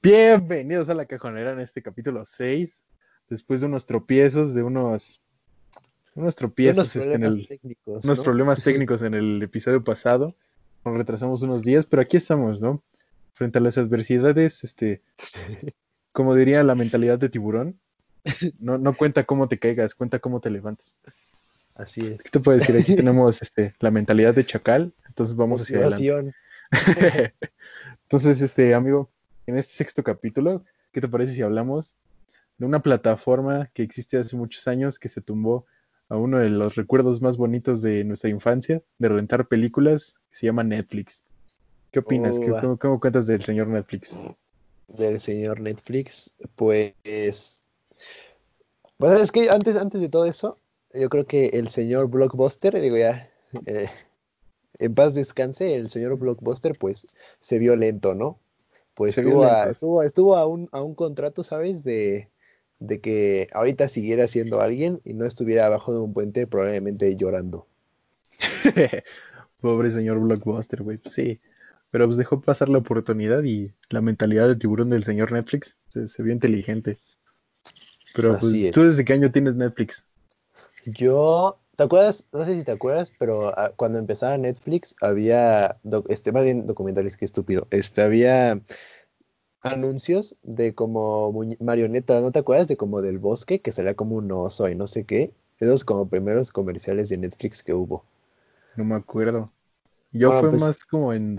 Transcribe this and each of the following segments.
Bienvenidos a La Cajonera en este capítulo 6. Después de unos tropiezos, unos De unos tropiezos problemas técnicos, unos ¿no? problemas técnicos en el episodio pasado. Nos retrasamos unos días, pero aquí estamos, ¿no? Frente a las adversidades, como diría la mentalidad de tiburón, no cuenta cómo te caigas, cuenta cómo te levantas. Así ¿Qué es. te puedo decir? Aquí tenemos la mentalidad de chacal, entonces vamos hacia adelante. Motivación. Entonces, amigo, en este sexto capítulo, ¿qué te parece si hablamos de una plataforma que existe hace muchos años que se tumbó a uno de los recuerdos más bonitos de nuestra infancia, de rentar películas, que se llama Netflix? ¿Qué opinas? Oh, ¿Cómo cuentas del señor Netflix? del señor Netflix. Pues es que antes de todo eso, yo creo que el señor Blockbuster, digo ya, eh, en paz descanse, el señor Blockbuster, pues se vio lento, ¿no? Pues Se vio lento. estuvo a un contrato, ¿sabes? De que ahorita siguiera siendo alguien y no estuviera abajo de un puente probablemente llorando. Pobre señor Blockbuster, güey. Pues sí. Pero pues dejó pasar la oportunidad y la mentalidad de tiburón del señor Netflix se vio inteligente. Pero pues, Así ¿tú es. desde qué año tienes Netflix? ¿Te acuerdas? No sé si te acuerdas, pero cuando empezaba Netflix había, más bien documentales, qué estúpido, había anuncios de como marioneta, ¿no te acuerdas? De como del bosque, que salía como un oso y no sé qué. Esos como primeros comerciales de Netflix que hubo. No me acuerdo. Yo Bueno, fue pues más como en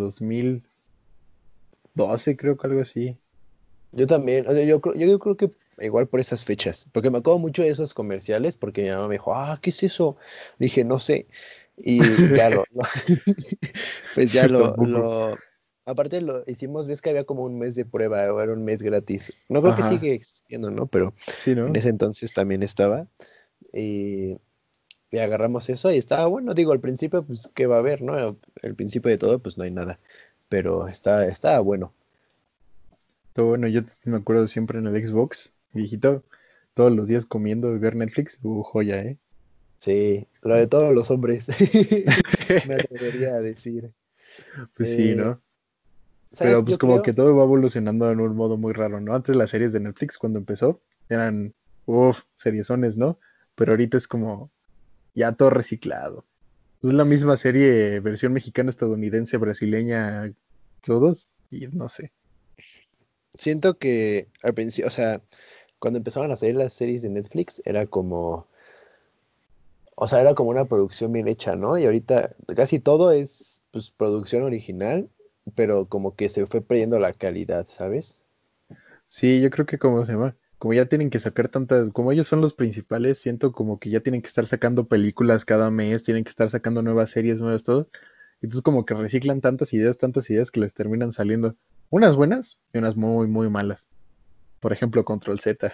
2012, creo que algo así. yo también, o sea, yo creo que igual por esas fechas, porque me acuerdo mucho de esos comerciales, porque mi mamá me dijo, ¿qué es eso? Dije, no sé, y ya pues ya Yo tampoco. aparte lo hicimos, ves que había como un mes de prueba, o era un mes gratis, no creo que Ajá. sigue existiendo, ¿no? Pero Sí, en ¿no? ese entonces también estaba, y, y agarramos eso, y estaba bueno, digo, al principio, pues, ¿qué va a haber, no? Al principio de todo, pues no hay nada, pero estaba bueno. Todo bueno, yo me acuerdo siempre en el Xbox, viejito, todos los días comiendo y ver Netflix. Joya, ¿eh? Sí, lo de todos los hombres, me atrevería a decir. Pues sí, Eh, ¿no? Pero ¿Sabes? pues Yo como que creo, todo va evolucionando en un modo muy raro, ¿no? Antes las series de Netflix cuando empezó eran, seriezones, ¿no? Pero ahorita es como ya todo reciclado. Es la misma serie, versión mexicana, estadounidense, brasileña, todos, y no sé. siento que al principio, o sea, cuando empezaban a salir las series de Netflix, era como una producción bien hecha, ¿no? Y ahorita casi todo es, pues, producción original, pero como que se fue perdiendo la calidad, ¿sabes? Sí, yo creo que como se llama, como ya tienen que sacar tantas, como ellos son los principales, siento como que ya tienen que estar sacando películas cada mes, tienen que estar sacando nuevas series, nuevas todo. Entonces como que reciclan tantas ideas que les terminan saliendo unas buenas y unas muy, muy malas. Por ejemplo, Control Z.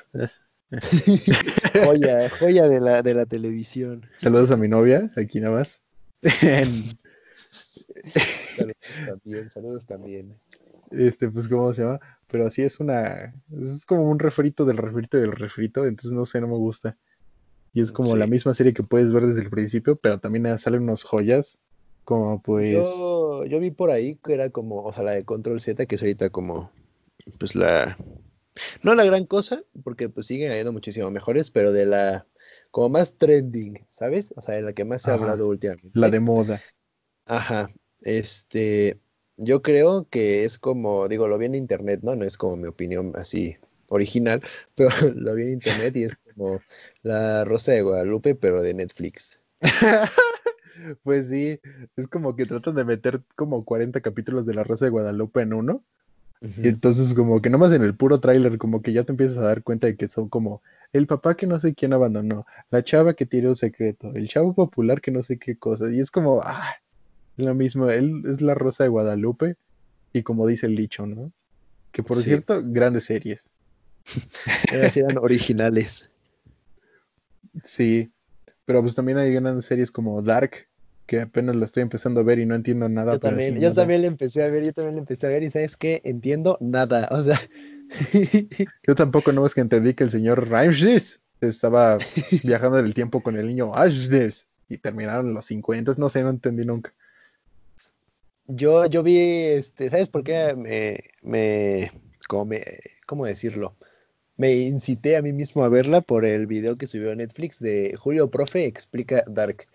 Joya, joya de la televisión. Saludos a mi novia, aquí nada más. En- Saludos también, saludos también. pues, ¿cómo se llama? Pero así es como un refrito del refrito del refrito, entonces no sé, no me gusta. Y es como la Sí. misma serie que puedes ver desde el principio, pero también salen unos joyas, como pues, Yo vi por ahí que era como, o sea, la de Control Z, que es ahorita como, pues no la gran cosa, porque pues siguen habiendo muchísimo mejores, pero como más trending, ¿sabes? O sea, de la que más se ha ajá, hablado la últimamente. de moda. Ajá, yo creo que es como, digo, lo vi en internet, ¿no? No es como mi opinión así original, pero lo vi en internet y es como La Rosa de Guadalupe, pero de Netflix. Pues sí, es como que tratan de meter como 40 capítulos de La Rosa de Guadalupe en uno. Y Ujú. entonces como que nomás en el puro tráiler como que ya te empiezas a dar cuenta de que son como el papá que no sé quién abandonó, la chava que tiró un secreto, el chavo popular que no sé qué cosa. Y es como, es lo mismo, él es La Rosa de Guadalupe y como dice el dicho, ¿no? Que por Sí, cierto, grandes series. esas eran originales. Sí, pero pues también hay grandes series como Dark, que apenas lo estoy empezando a ver y no entiendo nada, Yo pero así también, yo nada. también le empecé a ver, yo también le empecé a ver y ¿sabes qué? Entiendo nada, o sea, Yo tampoco no es que entendí que el señor Ramses estaba viajando en el tiempo con el niño Ashdes y terminaron en los 50, no sé, no entendí nunca. yo vi, ¿sabes por qué me ¿cómo, cómo decirlo? Me incité a mí mismo a verla por el video que subió a Netflix de Julio Profe explica Dark.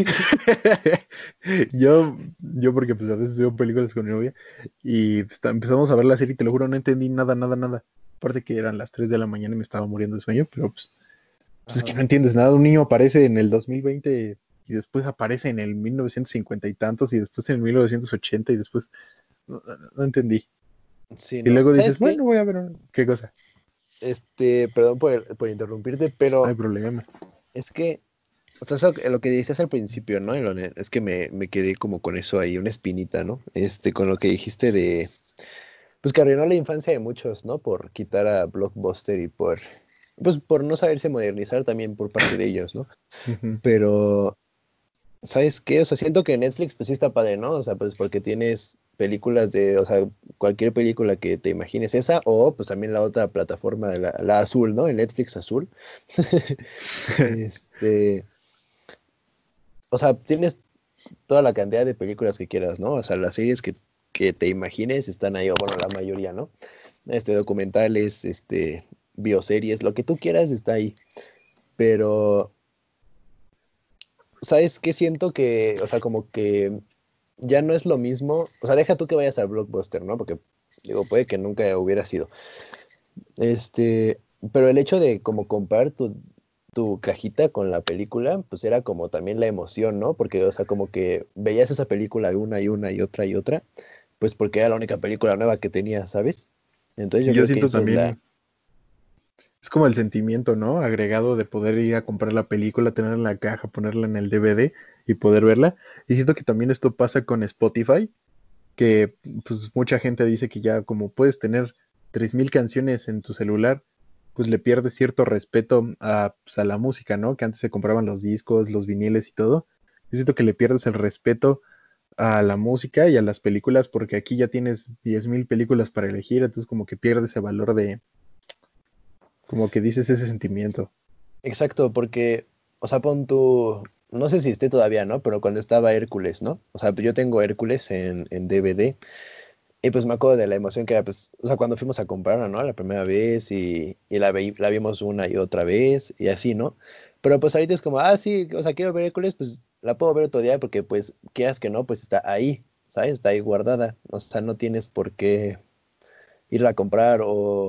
Yo porque pues a veces veo películas con mi novia y pues, empezamos a ver la serie y te lo juro, no entendí nada, nada, nada. Aparte que eran las 3 de la mañana y me estaba muriendo de sueño, pero pues es que Ajá. no entiendes nada. Un niño aparece en el 2020 y después aparece en el 1950 y tantos y después en el 1980 y después no entendí. Sí, Y no. luego dices, ¿Sabes qué? bueno, voy a ver qué cosa. Perdón por interrumpirte, No hay pero problema. es que, o sea, lo que decías al principio, ¿no? Es que me quedé como con eso ahí, una espinita, ¿no? Con lo que dijiste de, pues que arruinó la infancia de muchos, ¿no? Por quitar a Blockbuster y pues por no saberse modernizar también por parte de ellos, ¿no? Ujú. Pero ¿sabes qué? O sea, siento que Netflix pues sí está padre, ¿no? O sea, pues porque tienes películas o sea, cualquier película que te imagines esa, o pues también la otra plataforma, la azul, ¿no? El Netflix azul. Este, o sea, tienes toda la cantidad de películas que quieras, ¿no? O sea, las series que te imagines están ahí, o bueno, la mayoría, ¿no? Documentales, bioseries, lo que tú quieras está ahí. Pero ¿sabes qué? Siento que, o sea, como que ya no es lo mismo, o sea, deja tú que vayas al Blockbuster, ¿no? Porque, digo, puede que nunca hubiera sido. Este, pero el hecho de como comprar tu cajita con la película, pues era como también la emoción, ¿no? Porque, o sea, como que veías esa película una y una y otra, pues porque era la única película nueva que tenías, ¿sabes? Entonces yo Yo creo que siento eso es la... también, es como el sentimiento, ¿no? Agregado de poder ir a comprar la película, tenerla en la caja, ponerla en el DVD y poder verla. Y siento que también esto pasa con Spotify, que pues mucha gente dice que ya como puedes tener 3000 canciones en tu celular, pues le pierdes cierto respeto pues, a la música, ¿no? Que antes se compraban los discos, los viniles y todo. Yo siento que le pierdes el respeto a la música y a las películas porque aquí ya tienes 10,000 películas para elegir, entonces como que pierdes el valor de, como que dices ese sentimiento. Exacto, porque, o sea, pon tú, no sé si esté todavía, ¿no? Pero cuando estaba Hércules, ¿no? O sea, yo tengo Hércules en DVD y pues me acuerdo de la emoción que era, pues, o sea, cuando fuimos a comprarla, ¿no? La primera vez y la vimos una y otra vez y así, ¿no? Pero pues ahorita es como, ah, sí, o sea, quiero ver Hércules, pues la puedo ver otro día porque pues, quieras que no, pues está ahí, ¿sabes? Está ahí guardada. O sea, no tienes por qué irla a comprar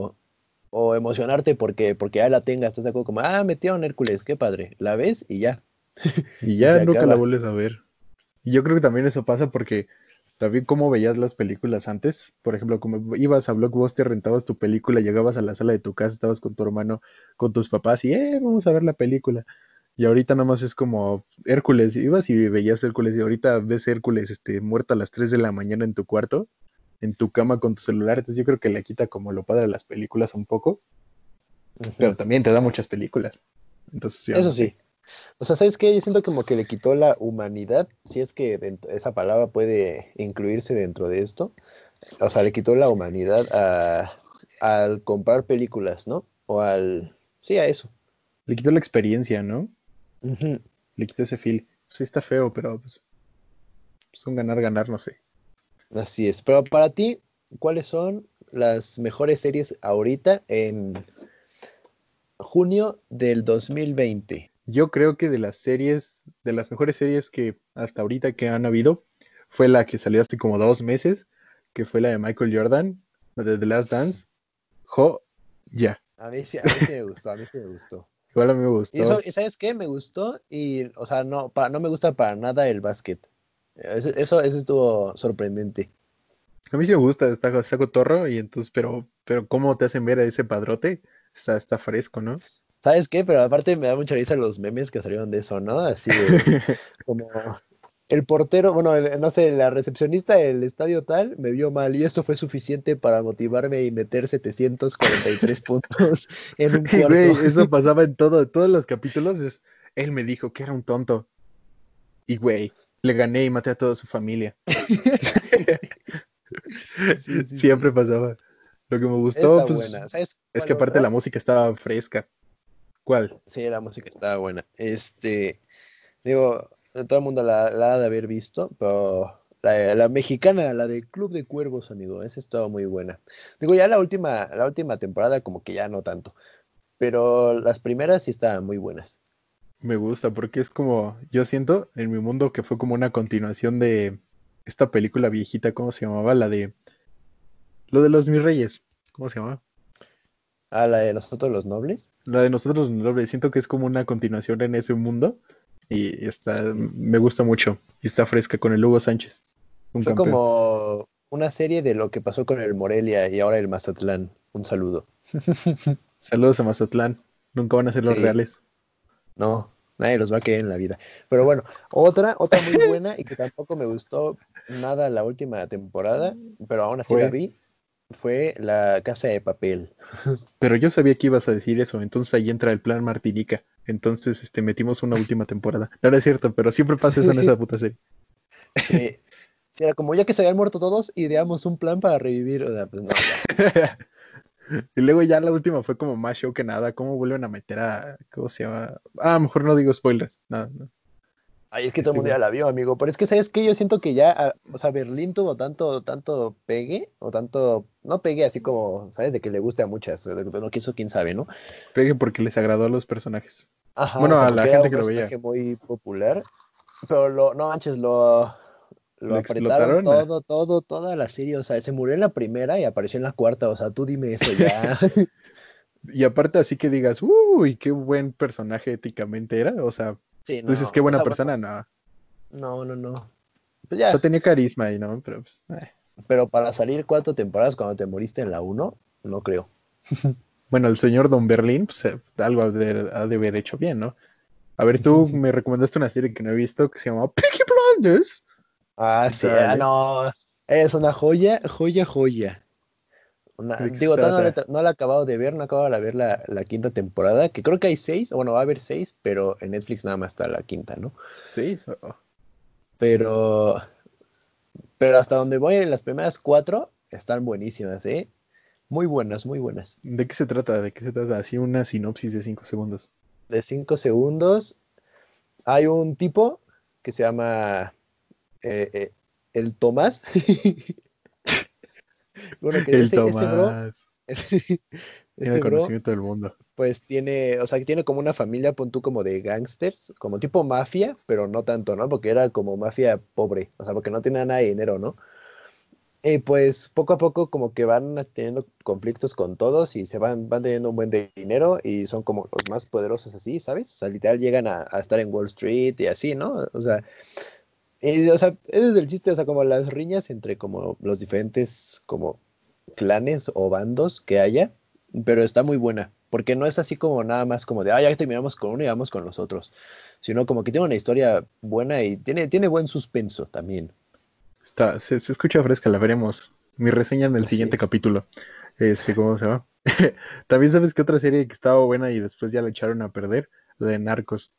o emocionarte porque ya la tengas, estás de acuerdo como, ah, metieron Hércules, qué padre, la ves y ya, Y y ya se nunca la acaba. vuelves a ver. Y yo creo que también eso pasa porque también cómo veías las películas antes. Por ejemplo, como ibas a Blockbuster, rentabas tu película, llegabas a la sala de tu casa, estabas con tu hermano, con tus papás y, vamos a ver la película. Y ahorita nada más es como Hércules, ibas y veías Hércules y ahorita ves Hércules muerto a las 3 de la mañana en tu cuarto, en tu cama con tu celular. Entonces yo creo que le quita como lo padre a las películas un poco, pero Ujú. también te da muchas películas. Entonces ya Eso no sé. sí. O sea, ¿sabes qué? Yo siento como que le quitó la humanidad, si es que esa palabra puede incluirse dentro de esto. O sea, le quitó la humanidad al comprar películas, ¿no? Sí, a eso. Le quitó la experiencia, ¿no? Ujú. Le quitó ese feel. Sí está feo, pero pues un ganar, ganar, no sé. Así es. Pero para ti, ¿cuáles son las mejores series ahorita en junio del 2020? Yo creo que de las series, de las mejores series que hasta ahorita que han habido, fue la que salió hace como 2 meses, que fue la de Michael Jordan, la de The Last Dance. Jo, ya. A mí sí me gustó, a mí sí me gustó. Igual a mí me Y eso, gustó. ¿y sabes qué? Me gustó y, o sea, no, no me gusta para nada el básquet. Eso estuvo sorprendente. A mí sí me gusta, está cotorro, y entonces, pero ¿cómo te hacen ver a ese padrote? Está fresco, ¿no? ¿Sabes qué? Pero aparte me da mucha risa los memes que salieron de eso, ¿no? Así de, como el portero, bueno, no sé, la recepcionista del estadio tal me vio mal y eso fue suficiente para motivarme y meter 743 puntos en un Y cuarto. güey, eso pasaba en todos los capítulos. Él me dijo que era un tonto. Y güey, le gané y maté a toda su familia. Sí, sí, sí. Siempre pasaba. Lo que me gustó, Está pues, buena. ¿Sabes es que cuál aparte la otra? música estaba fresca. ¿Cuál? Sí, la música estaba buena. Digo, todo el mundo la ha de haber visto, pero La mexicana, la de Club de Cuervos, amigo. Esa estaba muy buena. Digo, ya la última temporada como que ya no tanto. Pero las primeras sí estaban muy buenas. Me gusta porque es como, yo siento en mi mundo que fue como una continuación de esta película viejita, ¿cómo se llamaba? La de, lo de los mis reyes, ¿cómo se llama? Ah, la de Nosotros los Nobles. La de nosotros, los nobles, siento que es como una continuación en ese mundo y está, Sí. me gusta mucho y está fresca con el Hugo Sánchez, un Fue campeón. como una serie de lo que pasó con el Morelia y ahora el Mazatlán. Un saludo. Saludos a Mazatlán, nunca van a ser los Sí, reales. no, nadie los va a querer en la vida. Pero bueno, otra muy buena y que tampoco me gustó nada la última temporada, pero aún así la Fue, vi, fue La Casa de Papel. pero yo sabía que ibas a decir eso, entonces ahí entra el plan Martinica. Entonces, metimos una última temporada. No, no es cierto, pero siempre pasa eso en esa puta serie. Sí, sí, era como ya que se habían muerto todos, ideamos un plan para revivir. O sea, pues no, ya. Y luego ya la última fue como más show que nada. ¿Cómo vuelven a meter a, ¿cómo se llama? Ah, mejor no digo spoilers. No, no. Ay, es que todo el mundo ya la vio, amigo. Pero es que, ¿sabes qué? Yo siento que ya, o sea, Berlín tuvo tanto pegue, o tanto, no pegue así como, ¿sabes? De que le guste a muchas, de lo que hizo, quién sabe, ¿no? Pegue porque les agradó a los personajes. Ajá, o Bueno, sea, a la porque era gente un que lo veía. personaje muy popular, pero no manches, lo ¿Lo apretaron explotaron? Ah. toda la serie, o sea, se murió en la primera y apareció en la cuarta, o sea, tú dime eso ya. Y aparte así que digas, uy, qué buen personaje éticamente era. O sea, Sí, tú dices, no, qué o buena sea, persona. bueno, No. O no. Pues sea, ya, tenía carisma y no, pero pues. pero para salir 4 temporadas cuando te moriste en la uno, no creo. Bueno, el señor Don Berlín, pues algo ha de haber hecho bien, ¿no? A ver, tú me recomendaste una serie que no he visto que se llama Peaky Blinders. Ah, ¿Qué sí, tal, eh? no, es una joya, joya, joya. ¿De qué se Digo, todavía trata? no la he acabado de ver, no acabo de ver la quinta temporada, que creo que hay 6, o bueno, va a haber 6, pero en Netflix nada más está la quinta, ¿no? Sí, Pero, pero hasta donde voy, en las primeras 4 están buenísimas, ¿eh? Muy buenas, muy buenas. ¿de qué se trata? ¿De qué se trata? Así una sinopsis de 5 segundos. De 5 segundos, hay un tipo que se llama eh, eh, el Tomás. Bueno, que El ese bro, Tomás tiene ese el bro conocimiento del mundo. pues tiene, o sea, que tiene como una familia, pon tú como de gangsters, como tipo mafia, pero no tanto, ¿no? Porque era como mafia pobre, o sea, porque no tenía nada de dinero, ¿no? Y pues poco a poco como que van teniendo conflictos con todos y van teniendo un buen de dinero y son como los más poderosos así, ¿sabes? O sea, literal llegan a estar en Wall Street y así, ¿no? O sea, ese es el chiste, o sea, como las riñas entre como los diferentes como clanes o bandos que haya, pero está muy buena, porque no es así como nada más como de, ya terminamos con uno y vamos con los otros, sino como que tiene una historia buena y tiene buen suspenso también. Se escucha fresca, la veremos. Mi reseña en el Así siguiente es. capítulo. ¿Cómo se llama? También sabes que otra serie que estaba buena y después ya la echaron a perder, la de Narcos.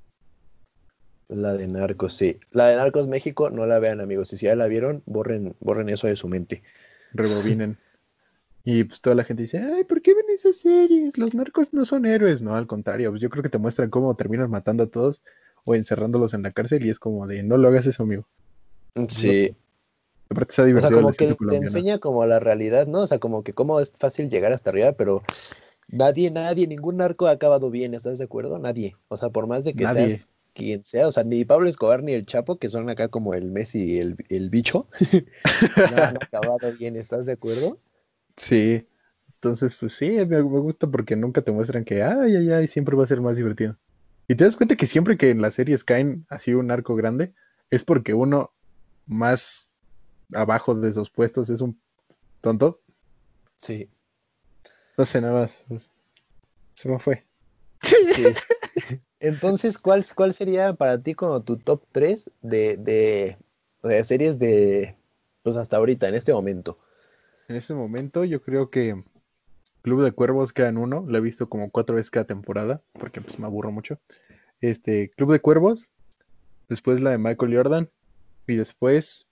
La de Narcos, sí. La de Narcos México, no la vean, amigos. Y si ya la vieron, borren eso de su mente. Rebobinen. Y pues toda la gente dice, ay, ¿por qué ven esas series? Los narcos no son héroes. No, al contrario, pues yo creo que te muestran cómo terminan matando a todos o encerrándolos en la cárcel y es como de, no lo hagas eso, amigo. No. Sí. Aparte está O sea, divertido el como acento que te colombiano. enseña como la realidad, ¿no? O sea, como que cómo es fácil llegar hasta arriba, pero ningún narco ha acabado bien, ¿estás de acuerdo? Nadie. O sea, por más de que Nadie. seas quien sea, o sea, ni Pablo Escobar ni el Chapo, que son acá como el Messi y el bicho, no han acabado bien, ¿estás de acuerdo? Sí. Entonces, pues sí, me gusta porque nunca te muestran que, ay, ay, ay, siempre va a ser más divertido. Y te das cuenta que siempre que en las series caen así un arco grande, es porque uno más abajo de esos puestos es un tonto. Sí, No sé, nada más. Se me fue. sí. Entonces, ¿cuál sería para ti como tu top 3 o sea, series pues hasta ahorita, en este momento? En este momento yo creo que Club de Cuervos queda en uno. Lo he visto como 4 veces cada temporada, porque pues me aburro mucho. Club de Cuervos, después la de Michael Jordan, y después,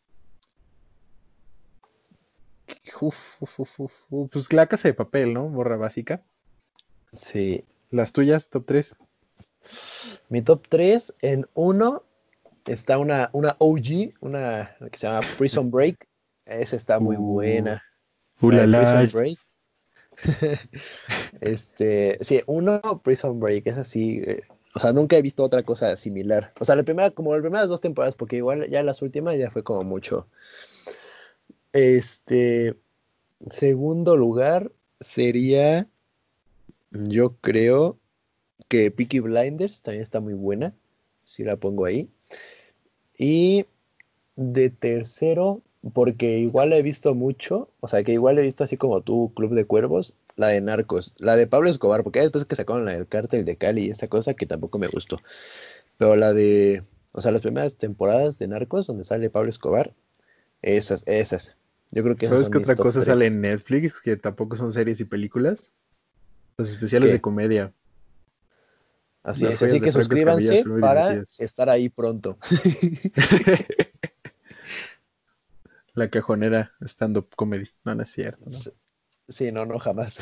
pues la Casa de Papel, ¿no? Morra básica. Sí. Las tuyas, top 3. Mi top 3 en uno. Está una OG, una que se llama Prison Break. Esa está muy Uh, buena. La la de la. Prison Break. Sí, Prison Break, es así. O sea, nunca he visto otra cosa similar. O sea, como las primeras dos temporadas, porque igual ya las últimas ya fue como mucho. Este, segundo lugar sería, yo creo que Peaky Blinders también está muy buena. Si la pongo ahí. Y de tercero, porque igual he visto mucho, o sea, que igual he visto así como tú, Club de Cuervos, la de Narcos, la de Pablo Escobar, porque después que sacaron la del Cártel de Cali y esa cosa que tampoco me gustó. Pero o sea, las primeras temporadas de Narcos, donde sale Pablo Escobar, esas. Yo creo que esas ¿Sabes son qué mis otra top cosa sale tres. en Netflix? Que tampoco son series y películas. Los especiales de ¿Qué? comedia. Así Las es, joyas así de que Franco Escamilla suscríbanse son muy para divertidas. estar ahí pronto. La cajonera stand-up comedy. No, no es cierto, ¿no? Sí, no, no, jamás.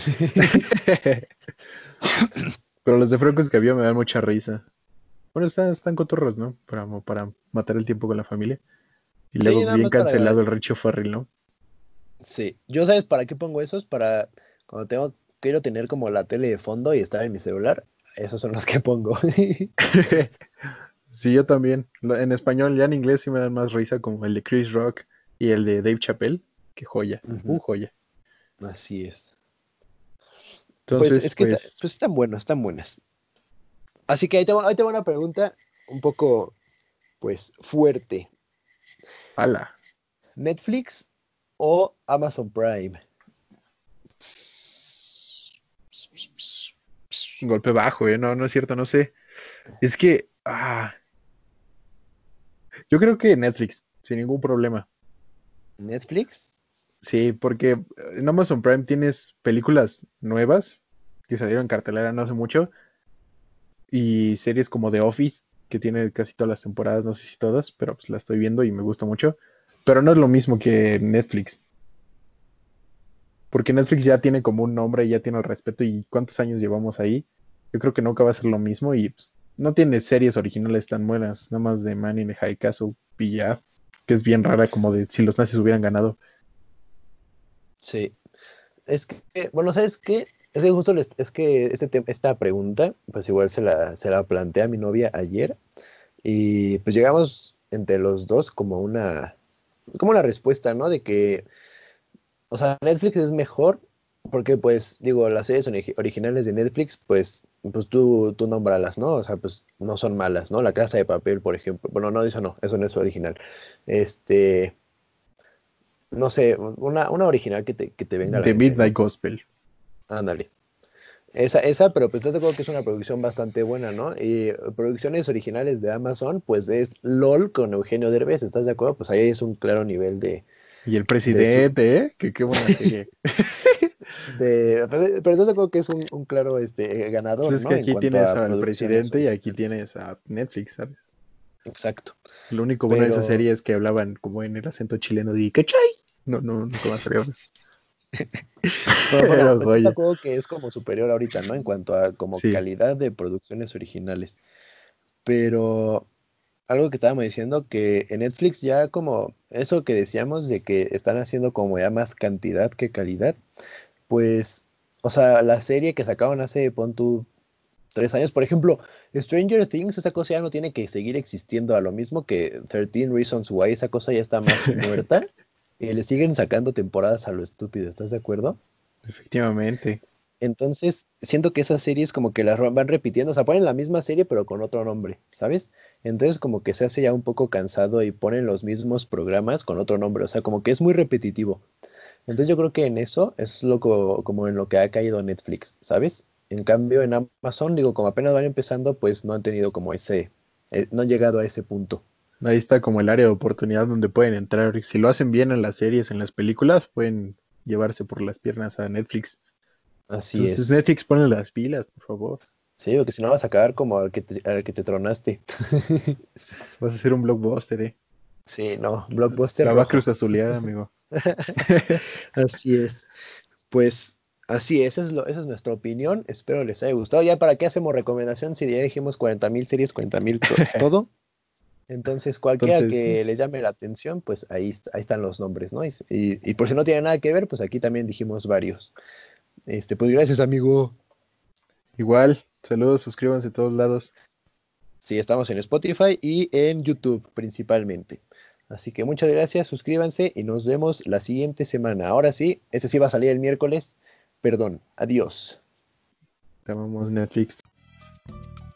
Pero los de Franco Escamilla me dan mucha risa. Bueno, están cotorros, ¿no? Para matar el tiempo con la familia. Y Sí, luego nada bien más para. cancelado el Richo Farrell, ¿no? Sí, yo sabes para qué pongo esos, para cuando quiero tener como la tele de fondo y estar en mi celular, esos son los que pongo. Sí, yo también. En español, ya en inglés sí me dan más risa, como el de Chris Rock y el de Dave Chappelle. Qué joya. Ujú, Joya. así es. Pues Entonces, es que pues, pues están buenas, están buenas. Así que ahí te va una pregunta un poco, pues, fuerte. ala. ¿Netflix o Amazon Prime? Un golpe bajo, ¿eh? No, no es cierto, no sé. Es que, yo creo que Netflix, sin ningún problema. ¿Netflix? Sí, porque en Amazon Prime tienes películas nuevas que salieron en cartelera no hace mucho y series como The Office, que tiene casi todas las temporadas, no sé si todas, pero pues la estoy viendo y me gusta mucho. Pero no es lo mismo que Netflix, porque Netflix ya tiene como un nombre y ya tiene el respeto y cuántos años llevamos ahí. Yo creo que nunca va a ser lo mismo y pues, no tiene series originales tan buenas, nada más de Man in the High Castle y ya, que es bien rara como de si los nazis hubieran ganado. Sí. Es que, bueno, ¿sabes qué? Es que justo es que esta pregunta, pues igual se la planteé a mi novia ayer. Y pues llegamos entre los dos como una respuesta, ¿no? De que, o sea, Netflix es mejor porque, pues, digo, las series originales de Netflix, pues tú nómbralas, ¿no? O sea, pues no son malas, ¿no? La Casa de Papel, por ejemplo. Bueno, no, eso no es original. Este, no sé, una original que te venga a la The mente, Midnight ¿no? Gospel. Ándale. Esa, pero pues estás de acuerdo que es una producción bastante buena, ¿no? Y producciones originales de Amazon, pues es LOL con Eugenio Derbez, ¿estás de acuerdo? Pues ahí es un claro nivel Y el de su, presidente, ¿eh? Que qué buena serie. pero estás de acuerdo que es un claro Pues ganador, es que ¿no? En aquí cuanto tienes a al producciones presidente y aquí originales. tienes a Netflix, ¿sabes? Exacto. Lo único bueno de esa Pero, serie es que hablaban como en el acento chileno de ¿cachai? No, no, nunca más sabía hablar. pero bueno, Pero estás de joya. acuerdo que es como superior ahorita, ¿no? En cuanto a como Sí. calidad de producciones originales. Pero algo que estábamos diciendo, que en Netflix ya como eso que decíamos de que están haciendo como ya más cantidad que calidad, pues, o sea, la serie que sacaron hace, pon tú, 3 años, por ejemplo, Stranger Things, esa cosa ya no tiene que seguir existiendo, a lo mismo que 13 Reasons Why, esa cosa ya está más muerta y le siguen sacando temporadas a lo estúpido, ¿estás de acuerdo? Efectivamente. Entonces, siento que esas series como que las van repitiendo, o sea, ponen la misma serie pero con otro nombre, ¿sabes? Entonces como que se hace ya un poco cansado y ponen los mismos programas con otro nombre, o sea, como que es muy repetitivo. Entonces yo creo que en eso es como en lo que ha caído Netflix, ¿sabes? En cambio en Amazon, digo, como apenas van empezando, pues no han tenido como no han llegado a ese punto. Ahí está como el área de oportunidad donde pueden entrar. Si lo hacen bien en las series, en las películas, pueden llevarse por las piernas a Netflix. Así Entonces es. Netflix pone las pilas, por favor. Sí, porque si no vas a acabar como al que te tronaste. Vas a ser un blockbuster, ¿eh? Sí, no, blockbuster La va a rojo. cruz azulear, amigo. Así es. Pues así es, esa es nuestra opinión. Espero les haya gustado. ¿Ya para qué hacemos recomendación si ya dijimos 40,000 series, 40,000 todo? Entonces, cualquiera Entonces, que pues, les llame la atención, pues ahí están los nombres, ¿no? Y por si no tiene nada que ver, pues aquí también dijimos varios. Pues gracias, amigo. igual, saludos, suscríbanse a todos lados. Sí, estamos en Spotify y en YouTube principalmente. Así que muchas gracias, suscríbanse y nos vemos la siguiente semana. Ahora sí, este sí va a salir el miércoles. Perdón, adiós. Te amamos, Netflix.